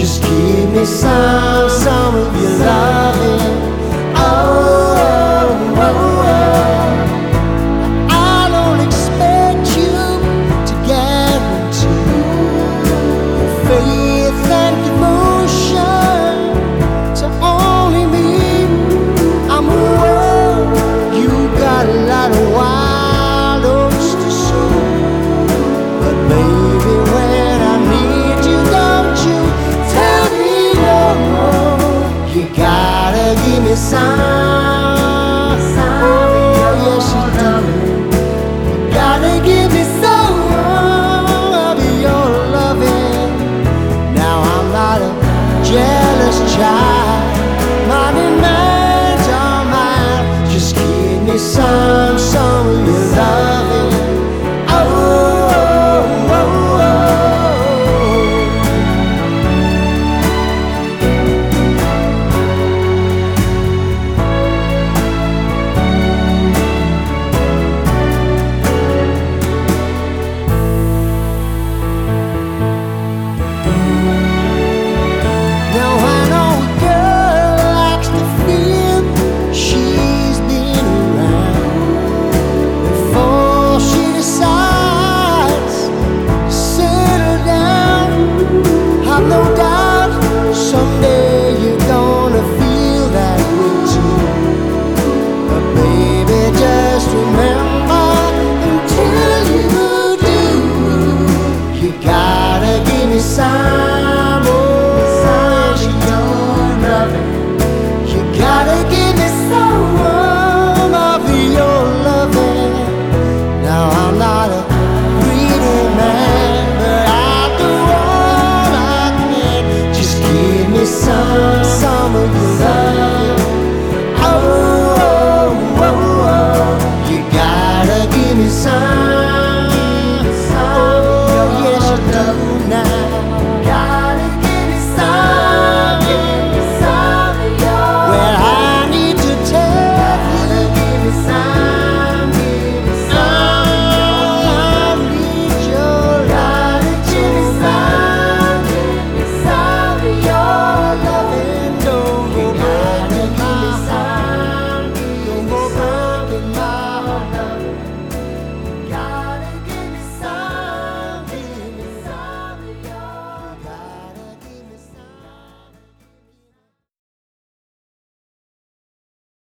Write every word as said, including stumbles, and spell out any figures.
Just give me some, some of your loving. Oh, oh, oh, oh. I don't expect you to guarantee your faith and devotion to only me. I'm aware you got a lot of wild oats to sow, but baby, when I need you, don't you tell me no. You gotta give me some.